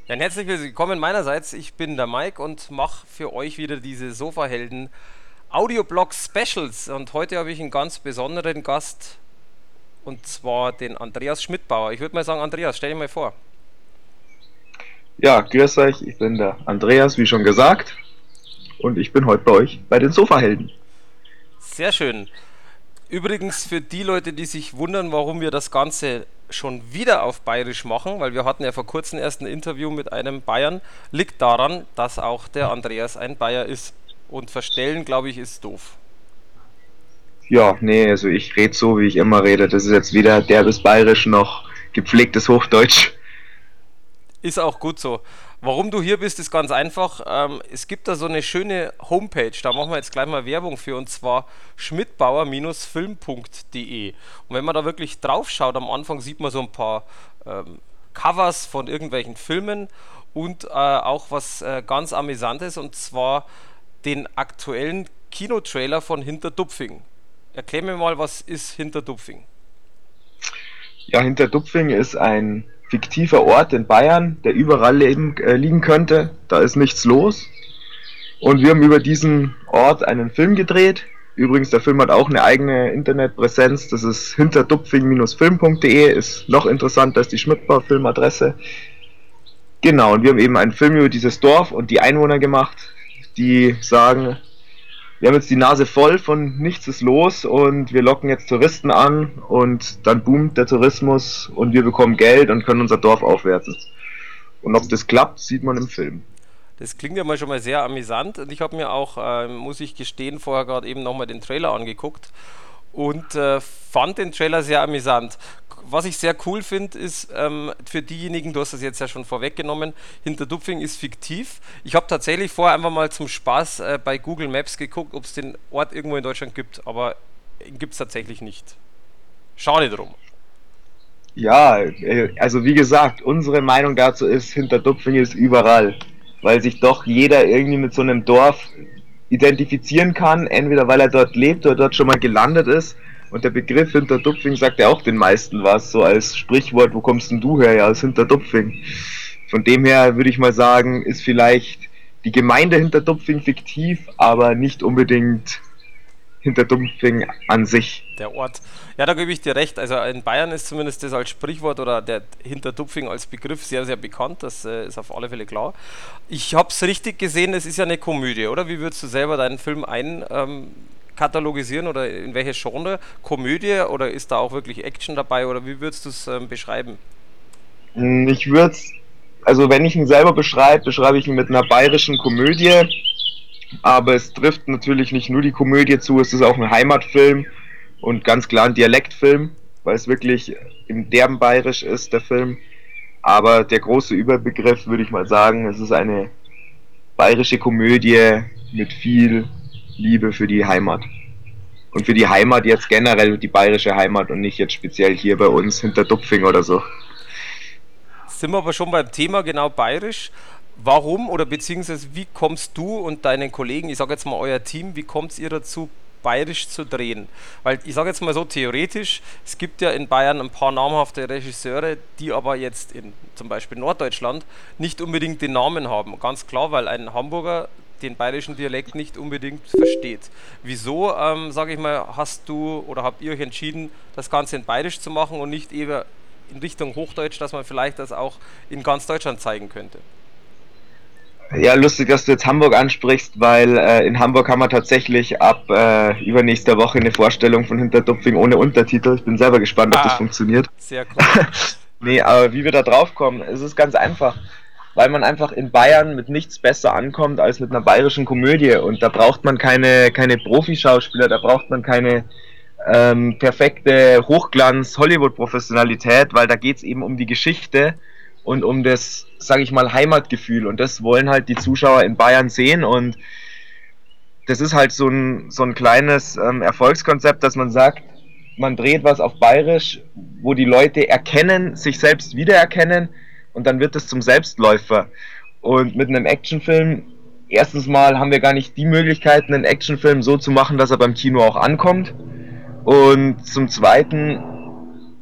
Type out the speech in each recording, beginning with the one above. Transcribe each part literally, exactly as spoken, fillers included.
Ja, und herzlich willkommen meinerseits. Ich bin der Mike und mache für euch wieder diese Sofahelden Audioblog Specials. Und heute habe ich einen ganz besonderen Gast und zwar den Andreas Schmidbauer. Ich würde mal sagen, Andreas, stell dich mal vor. Ja, grüß euch, ich bin der Andreas, wie schon gesagt, und ich bin heute bei euch bei den Sofahelden. Sehr schön. Übrigens für die Leute, die sich wundern, warum wir das Ganze schon wieder auf Bayerisch machen, weil wir hatten ja vor kurzem erst ein Interview mit einem Bayern, liegt daran, dass auch der Andreas ein Bayer ist. Und verstellen, glaube ich, ist doof. Ja, nee, also ich rede so, wie ich immer rede. Das ist jetzt weder derbes Bayerisch noch gepflegtes Hochdeutsch. Ist auch gut so. Warum du hier bist, ist ganz einfach. Ähm, es gibt da so eine schöne Homepage, da machen wir jetzt gleich mal Werbung für, und zwar schmidbauer Film punkt de. Und wenn man da wirklich drauf schaut, am Anfang sieht man so ein paar ähm, Covers von irgendwelchen Filmen und äh, auch was äh, ganz Amüsantes, und zwar den aktuellen Kinotrailer von Hinterdupfing. Erklär mir mal, was ist Hinterdupfing? Ja, Hinterdupfing ist ein fiktiver Ort in Bayern, der überall leben, äh, liegen könnte. Da ist nichts los. Und wir haben über diesen Ort einen Film gedreht. Übrigens, der Film hat auch eine eigene Internetpräsenz. Das ist hinterdupfing film punkt de. Ist noch interessanter als die Schmidtbau-Filmadresse. Genau, und wir haben eben einen Film über dieses Dorf und die Einwohner gemacht, die sagen, wir haben jetzt die Nase voll von nichts ist los und wir locken jetzt Touristen an und dann boomt der Tourismus und wir bekommen Geld und können unser Dorf aufwerten. Und ob das klappt, sieht man im Film. Das klingt ja mal schon mal sehr amüsant, und ich habe mir auch, äh, muss ich gestehen, vorher gerade eben nochmal den Trailer angeguckt und äh, fand den Trailer sehr amüsant. Was ich sehr cool finde, ist ähm, für diejenigen, du hast das jetzt ja schon vorweggenommen, Hinterdupfing ist fiktiv. Ich habe tatsächlich vorher einfach mal zum Spaß äh, bei Google Maps geguckt, ob es den Ort irgendwo in Deutschland gibt, aber ihn gibt es tatsächlich nicht. Schade drum. Ja, äh, also wie gesagt, unsere Meinung dazu ist, Hinterdupfing ist überall, weil sich doch jeder irgendwie mit so einem Dorf identifizieren kann, entweder weil er dort lebt oder dort schon mal gelandet ist. Und der Begriff Hinterdupfing sagt ja auch den meisten was, so als Sprichwort, wo kommst denn du her? Ja, aus Hinterdupfing. Von dem her würde ich mal sagen, ist vielleicht die Gemeinde Hinterdupfing fiktiv, aber nicht unbedingt Hinterdupfing an sich. Der Ort. Ja, da gebe ich dir recht. Also in Bayern ist zumindest das als Sprichwort oder der Hinterdupfing als Begriff sehr, sehr bekannt. Das äh, ist auf alle Fälle klar. Ich habe es richtig gesehen, es ist ja eine Komödie, oder? Wie würdest du selber deinen Film ein ähm, katalogisieren oder in welches Genre? Komödie oder ist da auch wirklich Action dabei, oder wie würdest du es ähm, beschreiben? Ich würde also wenn ich ihn selber beschreibe, beschreibe ich ihn mit einer bayerischen Komödie, aber es trifft natürlich nicht nur die Komödie zu, es ist auch ein Heimatfilm und ganz klar ein Dialektfilm, weil es wirklich im derben Bayerisch ist, der Film. Aber der große Überbegriff würde ich mal sagen, es ist eine bayerische Komödie mit viel Liebe für die Heimat. Und für die Heimat jetzt generell, die bayerische Heimat und nicht jetzt speziell hier bei uns hinter Dupfing oder so. Sind wir aber schon beim Thema, genau, bayerisch. Warum oder beziehungsweise wie kommst du und deinen Kollegen, ich sage jetzt mal euer Team, wie kommt ihr dazu, bayerisch zu drehen? Weil ich sage jetzt mal so theoretisch, es gibt ja in Bayern ein paar namhafte Regisseure, die aber jetzt in zum Beispiel Norddeutschland nicht unbedingt den Namen haben. Ganz klar, weil ein Hamburger den bayerischen Dialekt nicht unbedingt versteht. Wieso, ähm, sage ich mal, hast du oder habt ihr euch entschieden, das Ganze in bayerisch zu machen und nicht eher in Richtung Hochdeutsch, dass man vielleicht das auch in ganz Deutschland zeigen könnte? Ja, lustig, dass du jetzt Hamburg ansprichst, weil äh, in Hamburg haben wir tatsächlich ab äh, übernächster Woche eine Vorstellung von Hinterdupfing ohne Untertitel. Ich bin selber gespannt, ob das Ah, funktioniert. sehr cool. Nee, aber wie wir da drauf kommen, es ist ganz einfach. Weil man einfach in Bayern mit nichts besser ankommt als mit einer bayerischen Komödie. Und da braucht man keine, keine Profischauspieler, da braucht man keine ähm, perfekte Hochglanz-Hollywood-Professionalität, weil da geht es eben um die Geschichte und um das, sage ich mal, Heimatgefühl. Und das wollen halt die Zuschauer in Bayern sehen. Und das ist halt so ein, so ein kleines ähm, Erfolgskonzept, dass man sagt, man dreht was auf Bayerisch, wo die Leute erkennen, sich selbst wiedererkennen und dann wird es zum Selbstläufer. Und mit einem Actionfilm, erstens mal haben wir gar nicht die Möglichkeiten, einen Actionfilm so zu machen, dass er beim Kino auch ankommt. Und zum Zweiten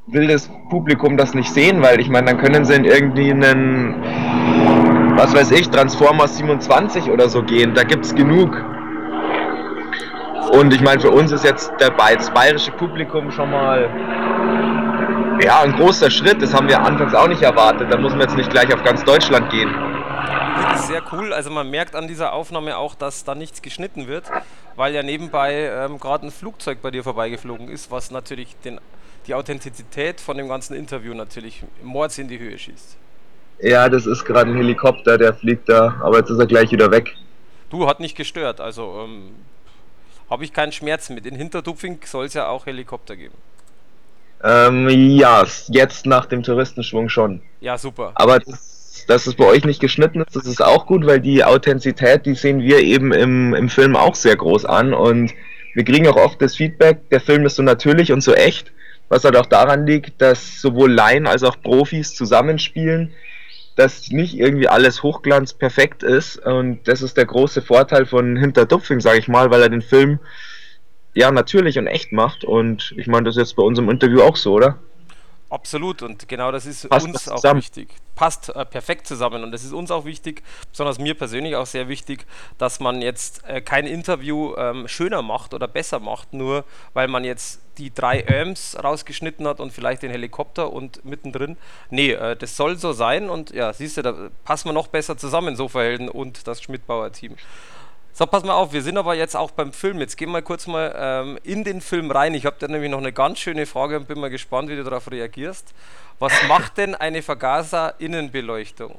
will das Publikum das nicht sehen, weil ich meine, dann können sie in irgendwie einen, was weiß ich, Transformers siebenundzwanzig oder so gehen. Da gibt's genug. Und ich meine, für uns ist jetzt der, das bayerische Publikum schon mal ja, ein großer Schritt. Das haben wir anfangs auch nicht erwartet. Da muss man jetzt nicht gleich auf ganz Deutschland gehen. Wirklich sehr cool. Also man merkt an dieser Aufnahme auch, dass da nichts geschnitten wird, weil ja nebenbei ähm, gerade ein Flugzeug bei dir vorbeigeflogen ist, was natürlich den, die Authentizität von dem ganzen Interview natürlich mords in die Höhe schießt. Ja, das ist gerade ein Helikopter, der fliegt da, aber jetzt ist er gleich wieder weg. Du, hat nicht gestört, also ähm, habe ich keinen Schmerz mit. In Hintertupfing soll es ja auch Helikopter geben. Ähm, ja, jetzt nach dem Touristenschwung schon. Ja, super. Aber das, dass es bei euch nicht geschnitten ist, das ist auch gut, weil die Authentizität, die sehen wir eben im, im Film auch sehr groß an. Und wir kriegen auch oft das Feedback, der Film ist so natürlich und so echt, was halt auch daran liegt, dass sowohl Laien als auch Profis zusammenspielen, dass nicht irgendwie alles Hochglanz perfekt ist. Und das ist der große Vorteil von Hinterdupfing, sage ich mal, weil er den Film ja natürlich und echt macht. Und ich meine, das ist jetzt bei unserem Interview auch so, oder? Absolut, und genau das ist Passt uns das auch zusammen? wichtig. Passt äh, perfekt zusammen, und das ist uns auch wichtig, besonders mir persönlich auch sehr wichtig, dass man jetzt äh, kein Interview ähm, schöner macht oder besser macht, nur weil man jetzt die drei Öms rausgeschnitten hat und vielleicht den Helikopter und mittendrin. Nee, äh, das soll so sein, und ja, siehst du, da passen wir noch besser zusammen, Sofahelden und das Schmidbauer-Team. So, pass mal auf, wir sind aber jetzt auch beim Film. Jetzt gehen wir kurz mal ähm, in den Film rein. Ich habe da nämlich noch eine ganz schöne Frage und bin mal gespannt, wie du darauf reagierst. Was macht denn eine Vergaser-Innenbeleuchtung?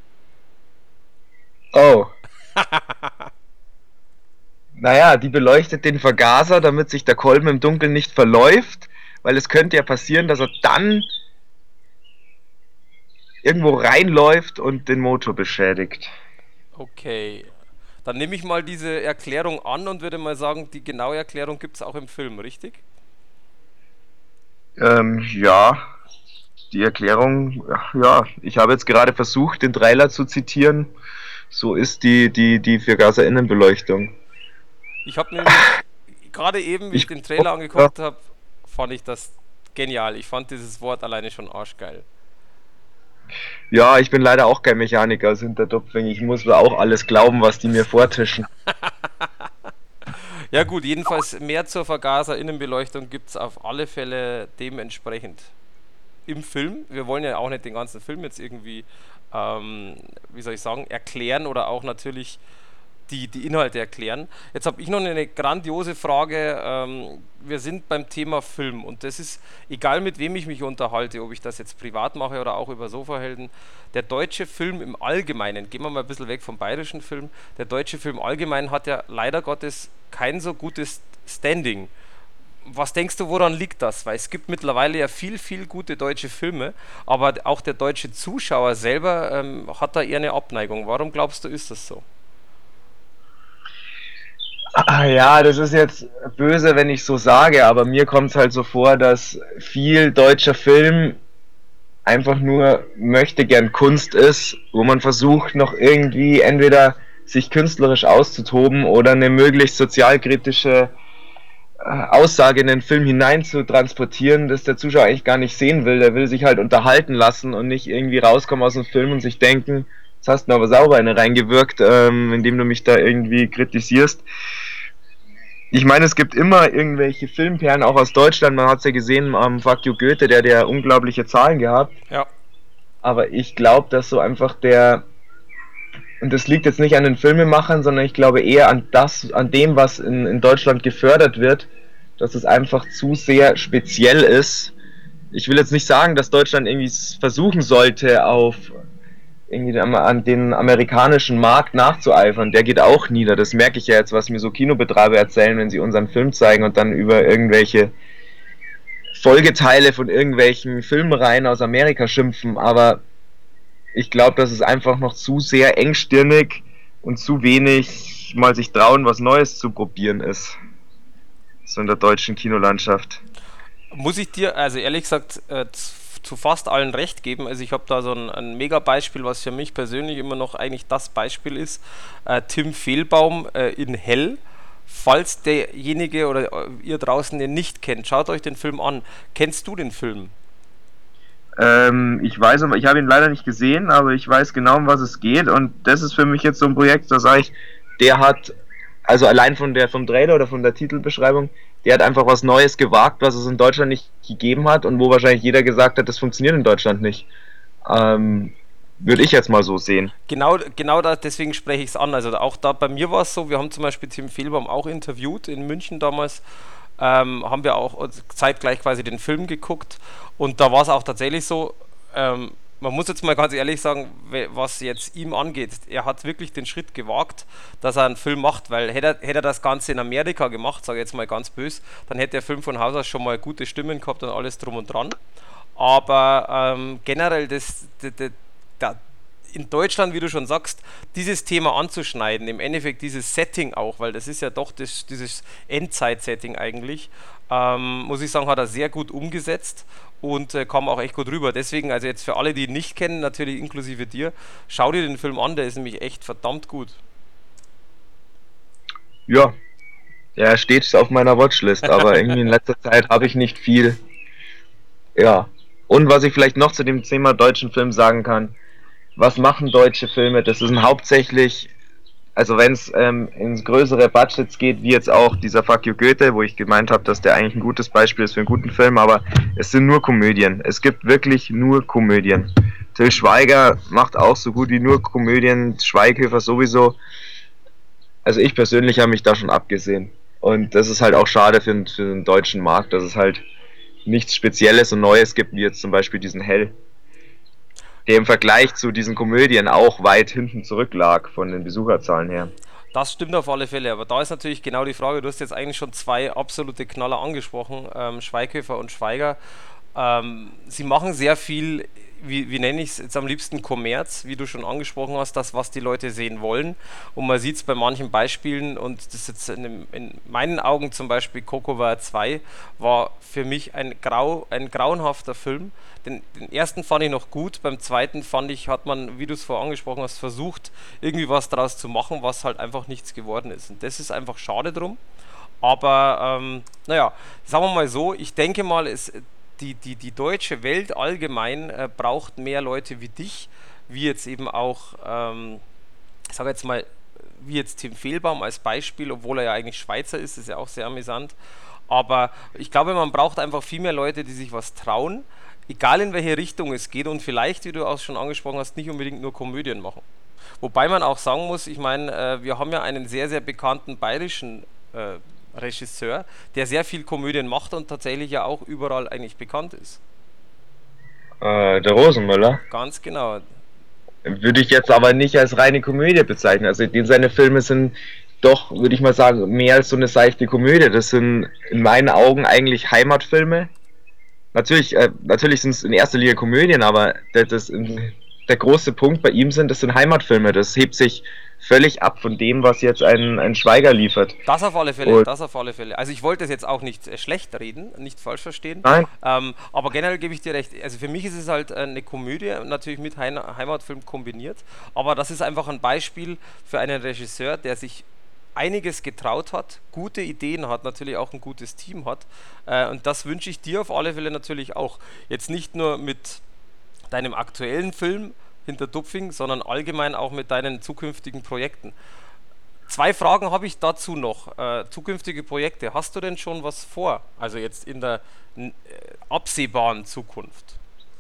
Oh. Naja, die beleuchtet den Vergaser, damit sich der Kolben im Dunkeln nicht verläuft, weil es könnte ja passieren, dass er dann irgendwo reinläuft und den Motor beschädigt. Okay, dann nehme ich mal diese Erklärung an und würde mal sagen, die genaue Erklärung gibt es auch im Film, richtig? Ähm, ja, die Erklärung, ja, ich habe jetzt gerade versucht, den Trailer zu zitieren. So ist die, die, die Vergaser-Innenbeleuchtung. Ich habe nämlich gerade eben, wie ich Ich, den Trailer ja, angeguckt habe, fand ich das genial. Ich fand dieses Wort alleine schon arschgeil. ja, ich bin leider auch kein Mechaniker aus Hinterdupfing. Ich muss mir auch alles glauben, was die mir vortischen. Ja gut, jedenfalls mehr zur Vergaser-Innenbeleuchtung gibt es auf alle Fälle dementsprechend im Film. Wir wollen ja auch nicht den ganzen Film jetzt irgendwie, ähm, wie soll ich sagen, erklären oder auch natürlich die, die Inhalte erklären. Jetzt habe ich noch eine grandiose Frage. Ähm, wir sind beim Thema Film, und das ist, egal mit wem ich mich unterhalte, ob ich das jetzt privat mache oder auch über Sofahelden, der deutsche Film im Allgemeinen, gehen wir mal ein bisschen weg vom bayerischen Film, der deutsche Film allgemein hat ja leider Gottes kein so gutes Standing. Was denkst du, woran liegt das? Weil es gibt mittlerweile ja viel, viel gute deutsche Filme, aber auch der deutsche Zuschauer selber ähm, hat da eher eine Abneigung. Warum glaubst du, ist das so? Ah, ja, das ist jetzt böse, wenn ich so sage, aber mir kommt es halt so vor, dass viel deutscher Film einfach nur möchte gern Kunst ist, wo man versucht noch irgendwie entweder sich künstlerisch auszutoben oder eine möglichst sozialkritische äh, Aussage in den Film hinein zu transportieren, dass der Zuschauer eigentlich gar nicht sehen will. Der will sich halt unterhalten lassen und nicht irgendwie rauskommen aus dem Film und sich denken, jetzt hast du aber sauber eine reingewirkt, ähm, indem du mich da irgendwie kritisierst. Ich meine, es gibt immer irgendwelche Filmperlen, auch aus Deutschland. Man hat es ja gesehen am Fuck You Goethe, der hat ja unglaubliche Zahlen gehabt. Ja. Aber ich glaube, dass so einfach der, und das liegt jetzt nicht an den Filmemachern, sondern ich glaube eher an das, an dem, was in, in Deutschland gefördert wird, dass es einfach zu sehr speziell ist. Ich will jetzt nicht sagen, dass Deutschland irgendwie versuchen sollte, auf irgendwie an den amerikanischen Markt nachzueifern. Der geht auch nieder. Das merke ich ja jetzt, was mir so Kinobetreiber erzählen, wenn sie unseren Film zeigen und dann über irgendwelche Folgeteile von irgendwelchen Filmreihen aus Amerika schimpfen. Aber ich glaube, dass es einfach noch zu sehr engstirnig und zu wenig mal sich trauen, was Neues zu probieren ist. So in der deutschen Kinolandschaft. Muss ich dir, also ehrlich gesagt, äh, zu fast allen recht geben. Also ich habe da so ein, ein Mega-Beispiel, was für mich persönlich immer noch eigentlich das Beispiel ist. Äh, Tim Fehlbaum äh, in Hell. Falls derjenige oder äh, ihr draußen den nicht kennt, schaut euch den Film an. Kennst du den Film? Ähm, ich weiß, ich habe ihn leider nicht gesehen, aber ich weiß genau, um was es geht. Und das ist für mich jetzt so ein Projekt, da sage ich, der hat, also allein von der vom Trailer oder von der Titelbeschreibung, der hat einfach was Neues gewagt, was es in Deutschland nicht gegeben hat und wo wahrscheinlich jeder gesagt hat, das funktioniert in Deutschland nicht. Ähm, Würde ich jetzt mal so sehen. Genau, genau da, deswegen spreche ich es an. Also auch da bei mir war es so, wir haben zum Beispiel Tim Fehlbaum auch interviewt in München damals, ähm, haben wir auch zeitgleich quasi den Film geguckt und da war es auch tatsächlich so, ähm, man muss jetzt mal ganz ehrlich sagen, was jetzt ihm angeht, er hat wirklich den Schritt gewagt, dass er einen Film macht, weil hätte er, hätte er das Ganze in Amerika gemacht, sage ich jetzt mal ganz böse, dann hätte der Film von Haus aus schon mal gute Stimmen gehabt und alles drum und dran. Aber ähm, generell das, das, das, das in Deutschland, wie du schon sagst, dieses Thema anzuschneiden, im Endeffekt dieses Setting auch, weil das ist ja doch das, dieses Endzeit-Setting eigentlich, ähm, muss ich sagen, hat er sehr gut umgesetzt und äh, kam auch echt gut rüber. Deswegen, also jetzt für alle, die ihn nicht kennen, natürlich inklusive dir, schau dir den Film an, der ist nämlich echt verdammt gut. Ja, er steht auf meiner Watchlist, aber irgendwie in letzter Zeit habe ich nicht viel. Ja. Und was ich vielleicht noch zu dem Thema deutschen Film sagen kann, was machen deutsche Filme? Das sind hauptsächlich, also wenn es ähm, ins größere Budgets geht, wie jetzt auch dieser Fuck You Goethe, wo ich gemeint habe, dass der eigentlich ein gutes Beispiel ist für einen guten Film, aber es sind nur Komödien. Es gibt wirklich nur Komödien. Till Schweiger macht auch so gut wie nur Komödien, Schweighöfer sowieso. Also ich persönlich habe mich da schon abgesehen. Und das ist halt auch schade für, für den deutschen Markt, dass es halt nichts Spezielles und Neues gibt, wie jetzt zum Beispiel diesen Hell, der im Vergleich zu diesen Komödien auch weit hinten zurücklag von den Besucherzahlen her. Das stimmt auf alle Fälle, aber da ist natürlich genau die Frage, du hast jetzt eigentlich schon zwei absolute Knaller angesprochen, ähm, Schweighöfer und Schweiger. Ähm, sie machen sehr viel, wie, wie nenne ich es jetzt am liebsten, Kommerz, wie du schon angesprochen hast, das, was die Leute sehen wollen. Und man sieht es bei manchen Beispielen, und das ist jetzt in, in meinen Augen zum Beispiel Coco war zwei, war für mich ein, grau, ein grauenhafter Film. Den, den ersten fand ich noch gut, beim zweiten fand ich, hat man, wie du es vorher angesprochen hast, versucht, irgendwie was draus zu machen, was halt einfach nichts geworden ist. Und das ist einfach schade drum. Aber, ähm, naja, sagen wir mal so, ich denke mal, es Die, die, die deutsche Welt allgemein äh, braucht mehr Leute wie dich, wie jetzt eben auch, ähm, ich sage jetzt mal, wie jetzt Tim Fehlbaum als Beispiel, obwohl er ja eigentlich Schweizer ist, ist ja auch sehr amüsant. Aber ich glaube, man braucht einfach viel mehr Leute, die sich was trauen, egal in welche Richtung es geht und vielleicht, wie du auch schon angesprochen hast, nicht unbedingt nur Komödien machen. Wobei man auch sagen muss, ich meine, äh, wir haben ja einen sehr, sehr bekannten bayerischen äh, Regisseur, der sehr viel Komödien macht und tatsächlich ja auch überall eigentlich bekannt ist. Äh, der Rosenmüller. Ganz genau. Würde ich jetzt aber nicht als reine Komödie bezeichnen. Also seine Filme sind doch, würde ich mal sagen, mehr als so eine seichte Komödie. Das sind in meinen Augen eigentlich Heimatfilme. Natürlich, äh, natürlich sind es in erster Linie Komödien, aber das, das, der große Punkt bei ihm sind, das sind Heimatfilme. Das hebt sich völlig ab von dem, was jetzt ein, ein Schweiger liefert. Das auf alle Fälle, Und das auf alle Fälle. Also ich wollte das jetzt auch nicht äh, schlecht reden, nicht falsch verstehen. Nein. Ähm, aber generell gebe ich dir recht. Also für mich ist es halt eine Komödie, natürlich mit Heim Heimatfilm kombiniert. Aber das ist einfach ein Beispiel für einen Regisseur, der sich einiges getraut hat, gute Ideen hat, natürlich auch ein gutes Team hat. Äh, und das wünsche ich dir auf alle Fälle natürlich auch. Jetzt nicht nur mit deinem aktuellen Film Hinter Dupfing, sondern allgemein auch mit deinen zukünftigen Projekten. Zwei Fragen habe ich dazu noch. Äh, zukünftige Projekte, hast du denn schon was vor? Also jetzt in der äh, absehbaren Zukunft.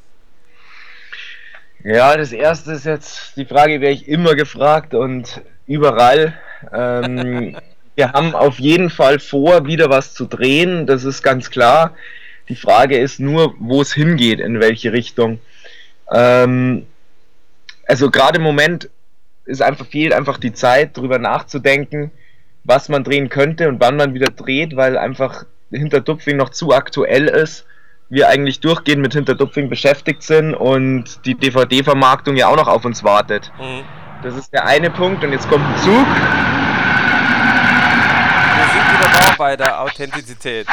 Ja, das erste ist jetzt, die Frage werde ich immer gefragt und überall. Ähm, wir haben auf jeden Fall vor, wieder was zu drehen, das ist ganz klar. Die Frage ist nur, wo es hingeht, in welche Richtung. Ähm, also gerade im Moment ist einfach, fehlt einfach die Zeit, darüber nachzudenken, was man drehen könnte und wann man wieder dreht, weil einfach Hinter Dupfing noch zu aktuell ist. Wir eigentlich durchgehend mit Hinter Dupfing beschäftigt sind und die D V D-Vermarktung ja auch noch auf uns wartet. Mhm. Das ist der eine Punkt und jetzt kommt ein Zug. Wir sind wieder da bei der Authentizität.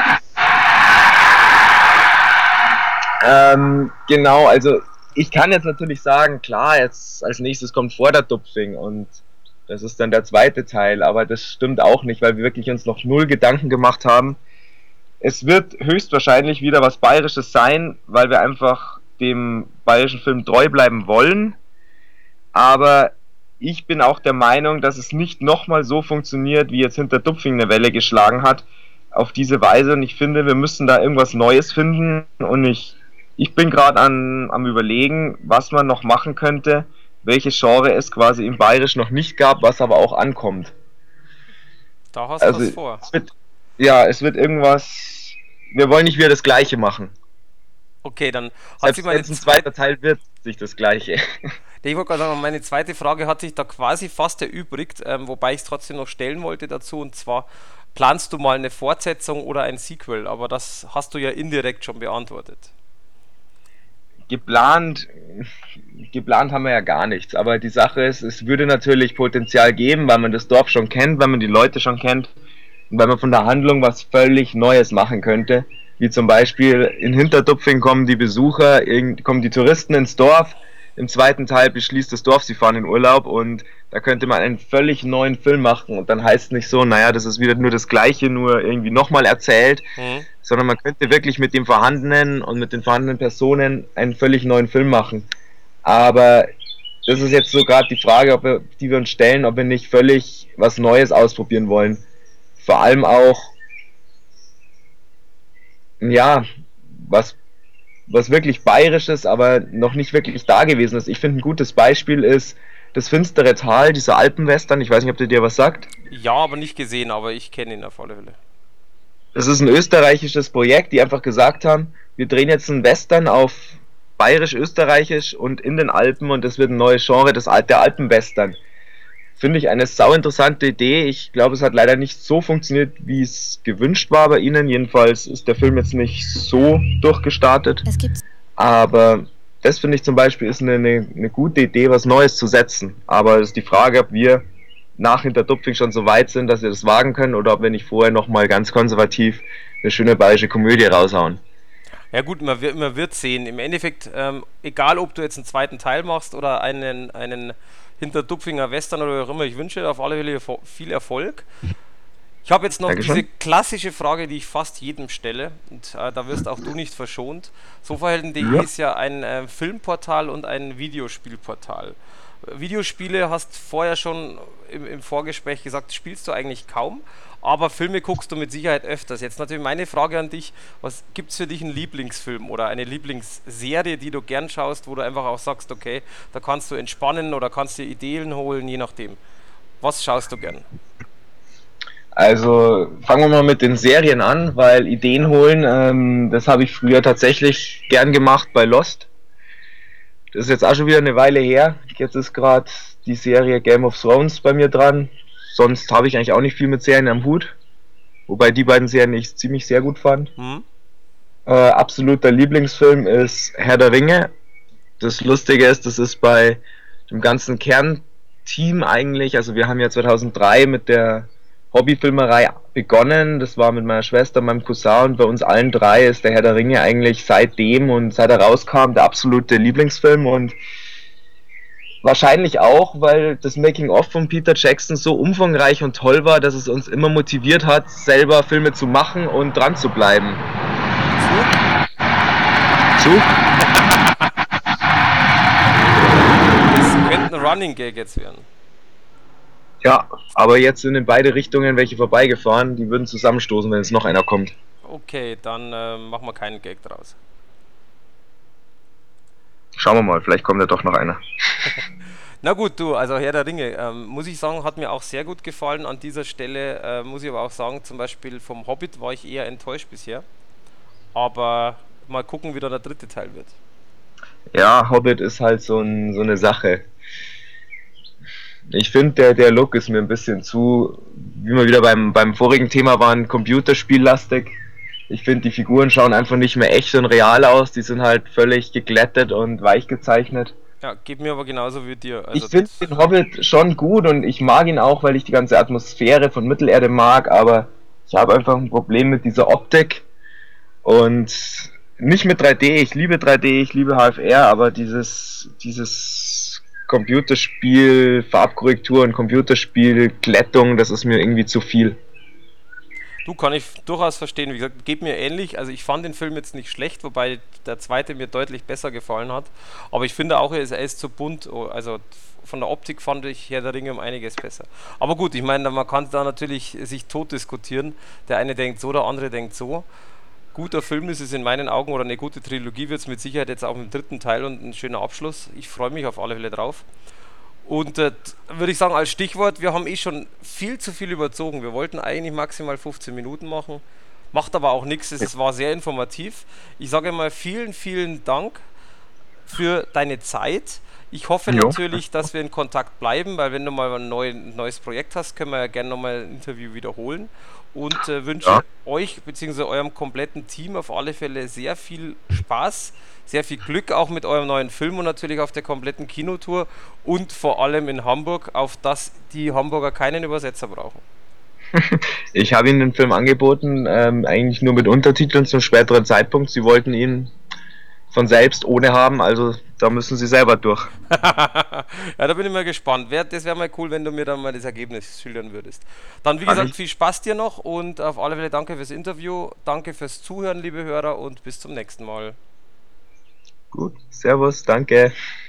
Ähm, genau, also ich kann jetzt natürlich sagen, klar, jetzt als nächstes kommt vor der Dupfing und das ist dann der zweite Teil, aber das stimmt auch nicht, weil wir wirklich uns noch null Gedanken gemacht haben. Es wird höchstwahrscheinlich wieder was Bayerisches sein, weil wir einfach dem bayerischen Film treu bleiben wollen, aber ich bin auch der Meinung, dass es nicht nochmal so funktioniert, wie jetzt Hinterdupfing eine Welle geschlagen hat, auf diese Weise. Und ich finde, wir müssen da irgendwas Neues finden. Und ich, ich bin gerade am Überlegen, was man noch machen könnte, welche Genre es quasi im Bayerisch noch nicht gab, was aber auch ankommt. Da hast du Also, was vor. es wird, ja, es wird irgendwas. Wir wollen nicht wieder das Gleiche machen. Okay, dann hat Selbst sich meine wenn es ein zweite, zweiter Teil wird, sich das Gleiche. ich wollte gerade sagen, meine zweite Frage hat sich da quasi fast erübrigt, ähm, wobei ich es trotzdem noch stellen wollte dazu, und zwar, planst du mal eine Fortsetzung oder ein Sequel? Aber das hast du ja indirekt schon beantwortet. Geplant, geplant haben wir ja gar nichts, aber die Sache ist, es würde natürlich Potenzial geben, weil man das Dorf schon kennt, weil man die Leute schon kennt und weil man von der Handlung was völlig Neues machen könnte. Wie zum Beispiel in Hinterdupfing kommen die Besucher, kommen die Touristen ins Dorf. Im zweiten Teil beschließt das Dorf, sie fahren in Urlaub, und da könnte man einen völlig neuen Film machen, und dann heißt es nicht so, naja, das ist wieder nur das Gleiche, nur irgendwie nochmal erzählt, Mhm. sondern man könnte wirklich mit dem Vorhandenen und mit den vorhandenen Personen einen völlig neuen Film machen. Aber das ist jetzt so gerade die Frage, ob wir, die wir uns stellen, ob wir nicht völlig was Neues ausprobieren wollen. Vor allem auch, ja, was was wirklich Bayerisches, aber noch nicht wirklich da gewesen ist. Ich finde, ein gutes Beispiel ist das finstere Tal, dieser Alpenwestern. Ich weiß nicht, ob der dir was sagt. Ja, aber nicht gesehen, aber ich kenne ihn auf alle Fälle. Das ist ein österreichisches Projekt, die einfach gesagt haben, wir drehen jetzt einen Western auf bayerisch-österreichisch und in den Alpen, und das wird ein neues Genre, das Al- der Alpenwestern. Finde ich eine sau interessante Idee. Ich glaube, es hat leider nicht so funktioniert, wie es gewünscht war bei Ihnen. Jedenfalls ist der Film jetzt nicht so durchgestartet. Es gibt Aber das finde ich zum Beispiel ist eine, eine, eine gute Idee, was Neues zu setzen. Aber es ist die Frage, ob wir nach Hinterdupfing schon so weit sind, dass wir das wagen können, oder ob wir nicht vorher nochmal ganz konservativ eine schöne bayerische Komödie raushauen. Ja gut, man wird, man wird sehen. Im Endeffekt, ähm, egal ob du jetzt einen zweiten Teil machst oder einen, einen Hinterdupfinger Western oder wie auch immer, ich wünsche dir auf alle Fälle fo- viel Erfolg. Ich habe jetzt noch Dankeschön. diese klassische Frage, die ich fast jedem stelle, und äh, da wirst auch du nicht verschont. Sofahelden punkt de Ja. ist ja ein äh, Filmportal und ein Videospielportal. Äh, Videospiele hast vorher schon im, im Vorgespräch gesagt, spielst du eigentlich kaum, aber Filme guckst du mit Sicherheit öfters. Jetzt natürlich meine Frage an dich, was gibt es für dich einen Lieblingsfilm oder eine Lieblingsserie, die du gern schaust, wo du einfach auch sagst, okay, da kannst du entspannen oder kannst dir Ideen holen, je nachdem. Was schaust du gern? Also fangen wir mal mit den Serien an, weil Ideen holen, ähm, das habe ich früher tatsächlich gern gemacht bei Lost. Das ist jetzt auch schon wieder eine Weile her. Jetzt ist gerade die Serie Game of Thrones bei mir dran. Sonst habe ich eigentlich auch nicht viel mit Serien am Hut. Wobei die beiden Serien ich ziemlich sehr gut fand. Hm? Äh, absoluter Lieblingsfilm ist Herr der Ringe. Das Lustige ist, das ist bei dem ganzen Kernteam eigentlich, also wir haben ja zweitausenddrei mit der Hobbyfilmerei begonnen. Das war mit meiner Schwester, meinem Cousin, und bei uns allen drei ist der Herr der Ringe eigentlich seitdem und seit er rauskam der absolute Lieblingsfilm, und wahrscheinlich auch, weil das Making-of von Peter Jackson so umfangreich und toll war, dass es uns immer motiviert hat, selber Filme zu machen und dran zu bleiben. Zug? Das könnte ein Running Gag jetzt werden. Ja, aber jetzt sind in beide Richtungen welche vorbeigefahren, die würden zusammenstoßen, wenn jetzt noch einer kommt. Okay, dann äh, machen wir keinen Gag draus. Schauen wir mal, vielleicht kommt ja doch noch einer. Na gut, du, also Herr der Ringe, ähm, muss ich sagen, hat mir auch sehr gut gefallen. An dieser Stelle äh, muss ich aber auch sagen, zum Beispiel vom Hobbit war ich eher enttäuscht bisher. Aber mal gucken, wie da der dritte Teil wird. Ja, Hobbit ist halt so, ein, so eine Sache. Ich finde, der, der Look ist mir ein bisschen zu, wie wir wieder beim, beim vorigen Thema waren, computerspiellastig. Ich finde, die Figuren schauen einfach nicht mehr echt und real aus. Die sind halt völlig geglättet und weich gezeichnet. Ja, geht mir aber genauso wie dir. Also Ich finde den Hobbit schon gut und ich mag ihn auch, weil ich die ganze Atmosphäre von Mittelerde mag, aber ich habe einfach ein Problem mit dieser Optik und nicht mit drei D. Ich liebe drei D, ich liebe H F R, aber dieses, dieses Computerspiel, Farbkorrektur und Computerspiel, Glättung, das ist mir irgendwie zu viel. Du, kann ich durchaus verstehen. Wie gesagt, geht mir ähnlich. Also ich fand den Film jetzt nicht schlecht, wobei der zweite mir deutlich besser gefallen hat. Aber ich finde auch, er ist, er ist zu bunt. Oh, also von der Optik fand ich Herr der Ringe um einiges besser. Aber gut, ich meine, man kann da natürlich sich tot diskutieren. Der eine denkt so, der andere denkt so. Guter Film ist es in meinen Augen, oder eine gute Trilogie wird es mit Sicherheit jetzt auch im dritten Teil, und ein schöner Abschluss. Ich freue mich auf alle Fälle drauf. Und äh, würde ich sagen, als Stichwort, wir haben eh schon viel zu viel überzogen. Wir wollten eigentlich maximal fünfzehn Minuten machen, macht aber auch nichts. Es war sehr informativ. Ich sage mal vielen, vielen Dank für deine Zeit. Ich hoffe Jo. natürlich, dass wir in Kontakt bleiben, weil wenn du mal ein neu, neues Projekt hast, können wir ja gerne nochmal ein Interview wiederholen. Und äh, wünsche Ja. euch bzw. eurem kompletten Team auf alle Fälle sehr viel Spaß, sehr viel Glück auch mit eurem neuen Film und natürlich auf der kompletten Kinotour und vor allem in Hamburg, auf dass die Hamburger keinen Übersetzer brauchen. Ich habe Ihnen den Film angeboten, ähm, eigentlich nur mit Untertiteln zum späteren Zeitpunkt. Sie wollten ihn von selbst ohne haben, also da müssen Sie selber durch. Ja, da bin ich mal gespannt. Wär, das wäre mal cool, wenn du mir dann mal das Ergebnis schildern würdest. Dann, wie Kann gesagt, ich? viel Spaß dir noch und auf alle Fälle danke fürs Interview, danke fürs Zuhören, liebe Hörer, und bis zum nächsten Mal. Gut, Servus, danke.